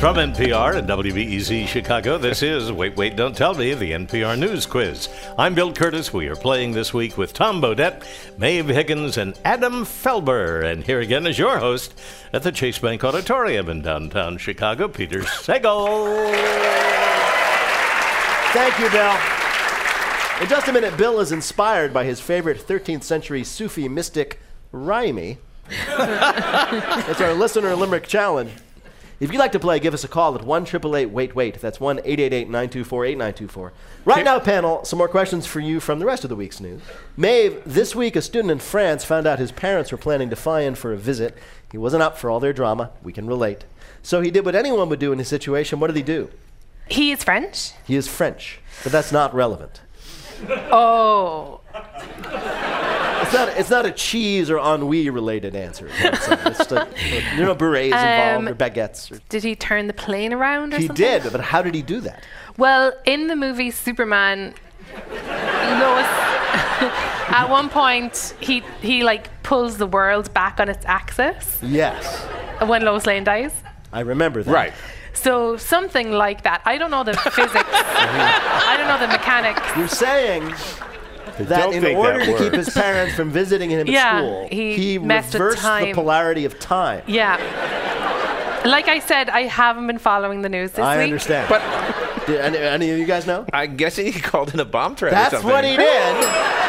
From NPR and WBEZ Chicago, this is Wait, Wait, Don't Tell Me, the NPR News Quiz. I'm Bill Curtis. We are playing this week with Tom Bodett, Maeve Higgins, and Adam Felber. And here again is your host at the Chase Bank Auditorium in downtown Chicago, Peter Sagal. Thank you, Bill. In just a minute, Bill is inspired by his favorite 13th century Sufi mystic, Rumi. It's our Listener Limerick Challenge. If you'd like to play, give us a call at 1-888-WAIT-WAIT. That's 1-888-924-8924. Right now, panel, some more questions for you from the rest of the week's news. Maeve, this week a student in France found out his parents were planning to fly in for a visit. He wasn't up for all their drama. We can relate. So he did what anyone would do in his situation. What did he do? He is French? He is French, but that's not relevant. Oh. It's not a cheese or ennui related answer. It's berets involved or baguettes. Did he turn the plane around or something? He did, but how did he do that? Well, in the movie Superman, Lois, at one point, he like pulls the world back on its axis. Yes. When Lois Lane dies. I remember that. Right. So something like that. I don't know the physics. I don't know the mechanics. You're saying that in order to keep his parents from visiting him at school, he reversed the polarity of time. Yeah. Like I said, I haven't been following the news this week. I understand. But did any of you guys know? I'm guessing he called in a bomb threat That's or something. what he did.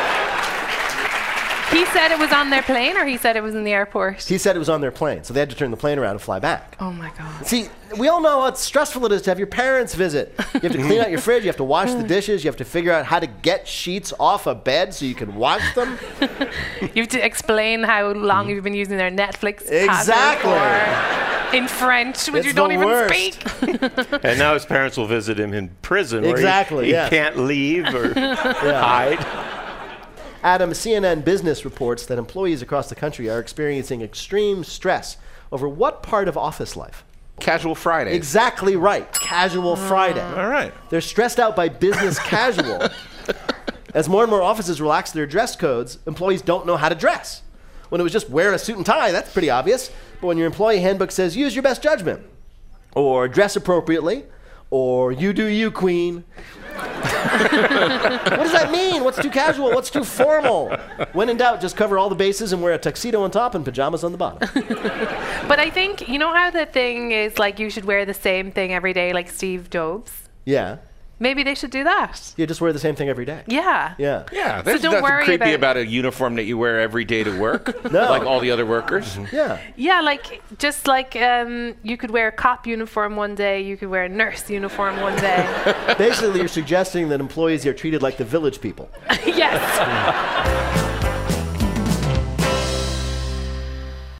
He said it was on their plane, or he said it was in the airport? He said it was on their plane, so they had to turn the plane around and fly back. Oh, my God. See, we all know how stressful it is to have your parents visit. You have to clean out your fridge, you have to wash the dishes, you have to figure out how to get sheets off a bed so you can wash them. You have to explain how long you've been using their Netflix Exactly. password in French, which It's you don't the even worst. speak. And now his parents will visit him in prison. Exactly, Where he yes. can't leave or hide. Adam, CNN Business reports that employees across the country are experiencing extreme stress over what part of office life? Casual Friday. Exactly right. Casual Friday. All right. They're stressed out by business casual. As more and more offices relax their dress codes, employees don't know how to dress. When it was just wear a suit and tie, that's pretty obvious. But when your employee handbook says use your best judgment, or dress appropriately, or you do you, queen. What does that mean? What's too casual? What's too formal? When in doubt, just cover all the bases and wear a tuxedo on top and pajamas on the bottom. But I think, you know how the thing is like you should wear the same thing every day like Steve Jobs? Yeah. Maybe they should do that. You just wear the same thing every day. Yeah. Yeah. Yeah, So there's don't nothing worry creepy about- about a uniform that you wear every day to work, No. like all the other workers. Yeah. Yeah, like, just like you could wear a cop uniform one day, you could wear a nurse uniform one day. Basically, you're suggesting that employees are treated like the village people. Yes.